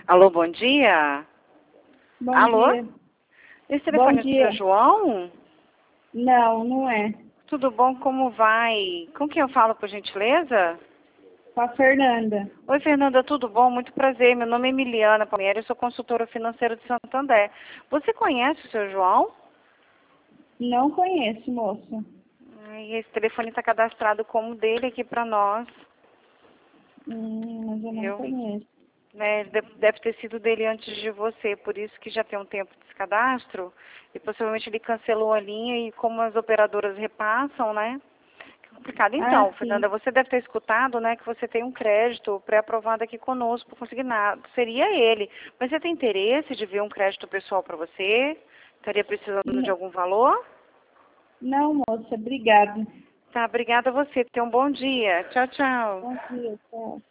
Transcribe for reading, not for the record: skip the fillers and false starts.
Alô, bom dia? Bom Alô? dia. Esse telefone é Bom do seu dia. João? Não, não é. Tudo bom? Como vai? Com quem eu falo, por gentileza? Com a Fernanda. Oi, Fernanda, tudo bom? Muito prazer. Meu nome é Emiliana Palmieri, eu sou consultora financeira de Santander. Você conhece o seu João? Não conheço, moça. Ai, esse telefone está cadastrado como dele aqui para nós. Mas eu não Eu, conheço. né, deve ter sido dele antes de você, por isso que já tem um tempo desse cadastro. E possivelmente ele cancelou a linha e como as operadoras repassam, né? Complicado. Ah, Então, sim. Fernanda, você deve ter escutado, né, que você tem um crédito pré-aprovado aqui conosco, consignado. Seria ele. Mas você tem interesse de ver um crédito pessoal para você? Estaria precisando de N- algum valor? Não, moça, obrigada. Tá, obrigada a você. Tenha um bom dia. Tchau, tchau. Bom dia, tchau.